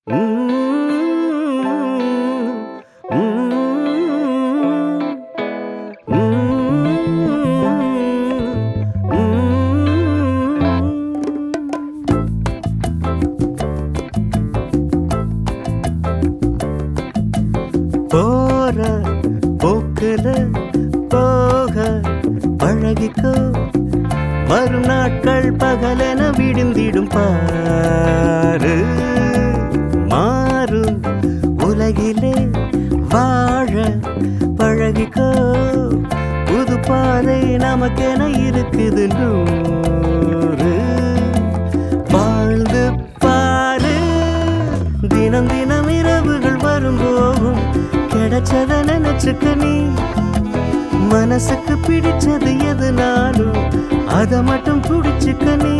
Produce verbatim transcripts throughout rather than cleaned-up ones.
போற போக்குல போக பழகிக்கோ, வரும் நாட்கள் பகலென விடிந்திடும் பாரு. மாறும் உலகிலே வாழ பழகிக்கோ, புது பாதை நமக்கென இருக்குது நூறு. வாழ்ந்து பாரு, தினம் தினம் இரவுகள் வரும் போகும், கிடைச்சத நினைச்சுக்க நீ. மனசுக்கு பிடிச்சது எதுனாலும் அத மட்டும் பிடிச்சுக்க நீ.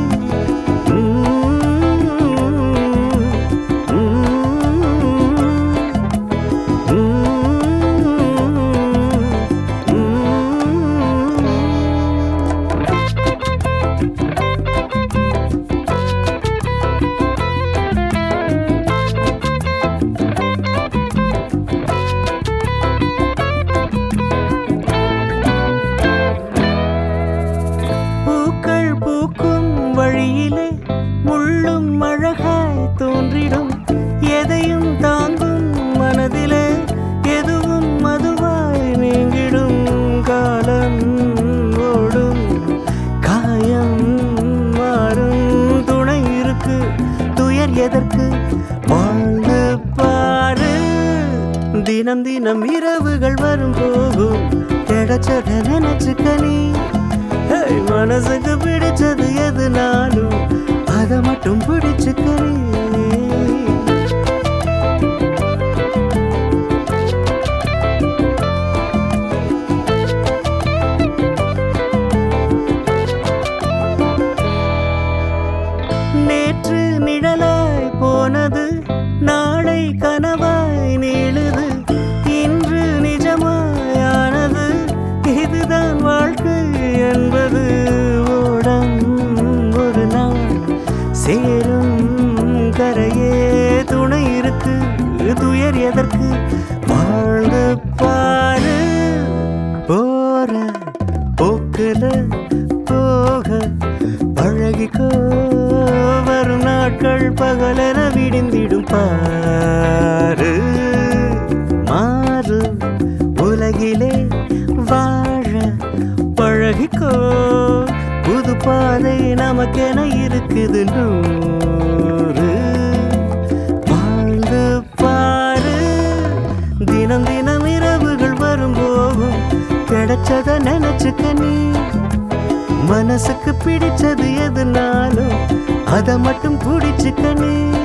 வழியிலே முள்ளும் அழகாய் தோன்றிடும், எதையும் தாங்கும் மனதிலே எதுவும் மதுவாய் நீங்கிடும். காலம் ஓடும், காயம் மாறும், துணை இருக்கு, துயர் எதற்கு? வாழ்ந்து பாரு, தினம் தினம் இரவுகள் வரும் போகும், கிடைச்சத நினைச்சுக்க நீ. மனசுக்கு பிடிச்சது எதுனாலும் அத மட்டும் பிடிச்சுக்க நீ. நேற்று நிழலாய் போனது நாளை கனவாய் நீளுது, இன்று நிஜமாயானது, இதுதான் வாழ்க்கை என்பது. ஓடம் ஒரு நாள் சேரும் கரையே, துணை இருக்கு, துயர் எதற்கு? வாழ்ந்து பாரு, போற போக்குல போக பழகிக்கோ, வரும் நாட்கள் பகலென விடிந்திடும் பாரு. மாறு உலகிலே வாழ பழகிக்கோ, புது பாதை நமக்கென இருக்குது நூறு. வாழ்ந்து பாரு, தினம் தினம் இரவுகள் வரும் போகும், கிடைச்சத நினைச்சுக்க நீ. மனசுக்கு பிடிச்சது எதுனாலும் அத மட்டும் பிடிச்சுக்க நீ.